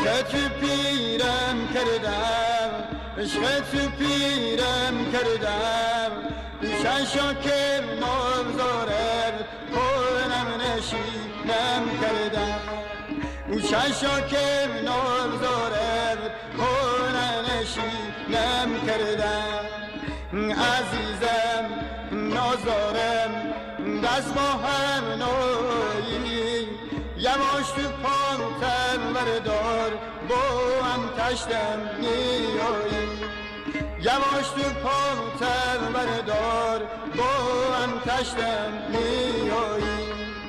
عشق تو پیرم کردم، عشق تو پیرم کردم، دوشش که نازارد کنم نشینم کردم، دوشش که نازارد کنم نشینم کردم. عزیزم نازارم دست با هم نایی، یواش تو پامتن بردار با هم تشتم نیایی، یواش تو پامتن بردار با هم تشتم نیایی.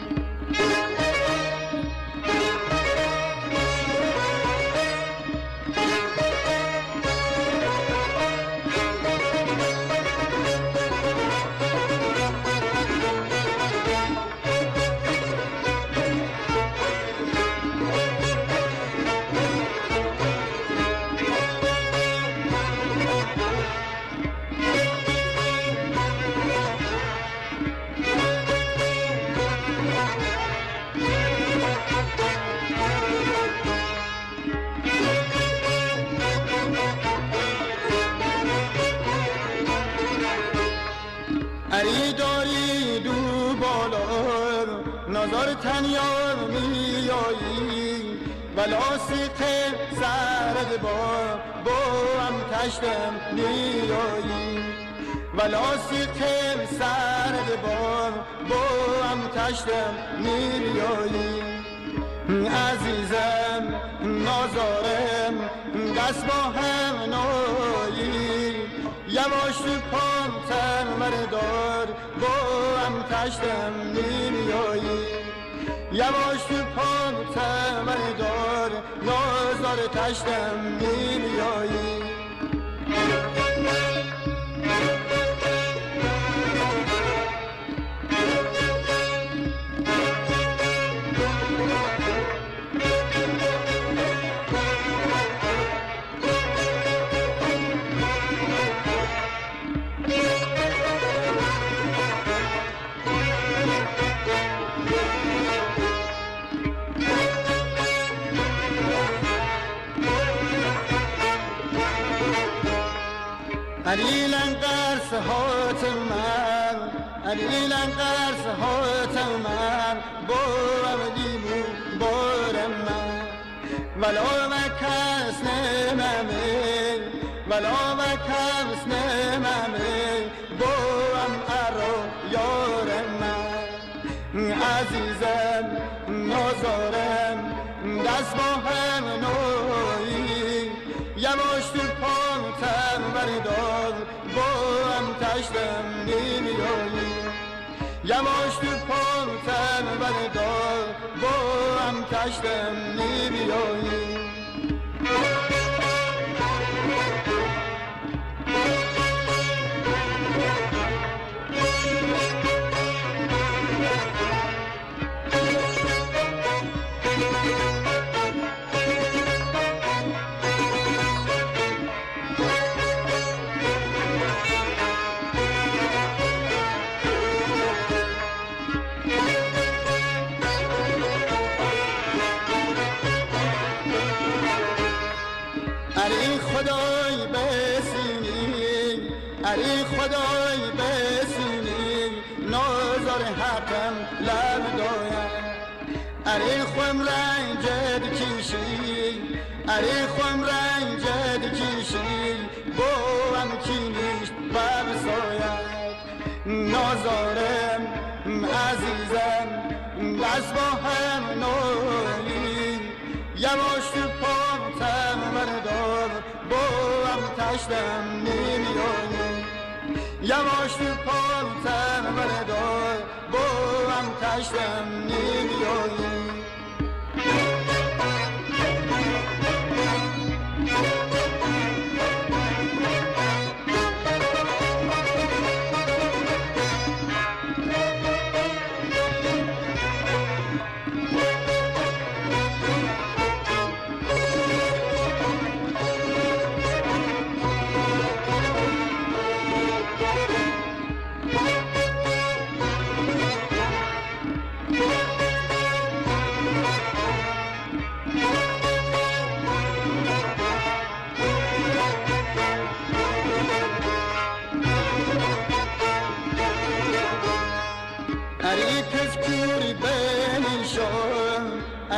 اری داری دو بالا نظر تنیا میایی، ولاسیق سرد با هم تشتم نیایی، ولاسیق سرد با هم تشتم نیایی. عزیزم نازارم دست با هم نایی، یواش تو پامتن بردار با هم تشتم نیایی، یواش تو پامتن بردار نازار تشتم نیایی. علیلن قرص هات من، علیلن قرص هات من با عبدیمو بارم من، ولا مکس نممه ولا مکس نممه با هم ارا یارم من. عزیزم نازارم دست با هم نایی، یواش تو پامتن بردار با هم تشتم نیایی، یواش تو پامتن بردار با هم تشتم نیایی. اری خدای بسینی، اری خدای بسینی نازار حقم لب دایم، اری خم رنجد کشی، اری خم رنجد کشی با هم کینیشت ببساید. نازارم عزیزم دست با هم نایی، یواش تو پامتن بردار با هم تشتم نیایی، یواش تو پامتن بردار با هم تشتم نیایی. Yeah.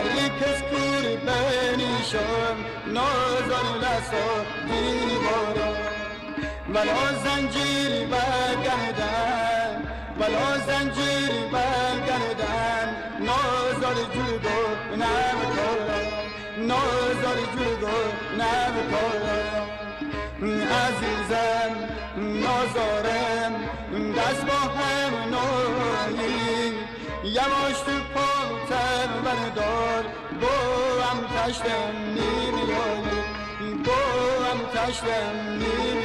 ای کس کور بنیشم نازار لسا دیوارا ولا زنجیری برگردن ولا زنجیری برگردن نازار جلگو نمکارم نازار جلگو نمکارم عزیزم نازارم دست با هم نایی یواش تو پاتر بردار با هم تشتم نیمیایی با هم تشتم نیمیایی